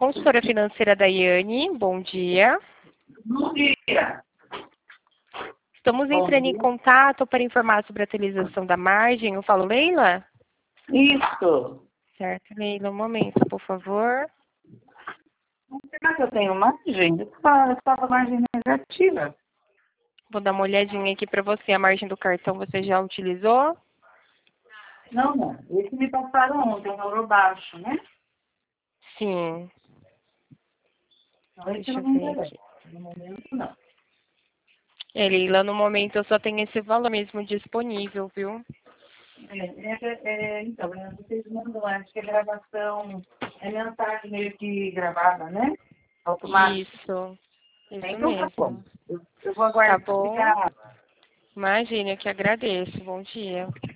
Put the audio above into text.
consultora financeira Daiane. Bom dia. Bom dia. Estamos entrando em contato para informar sobre a atualização da margem. Eu falo, Leila? Isso. Certo, Leila. Um momento, por favor. Será que eu tenho margem? Estava margem negativa. Vou dar uma olhadinha aqui para você. A margem do cartão você já utilizou? Não. Esse me passaram ontem, um valor baixo, né? Sim. Então, esse Deixa eu não me ver interessa. aqui. No momento, não. Leila, no momento eu só tenho esse valor mesmo disponível, viu? Então, vocês mandam, acho que a gravação é mensagem meio que gravada, né? Automática. Isso Então, mesmo. tá bom. Eu vou Tá aguardar. bom? Obrigada. Imagina, eu que agradeço. Bom dia.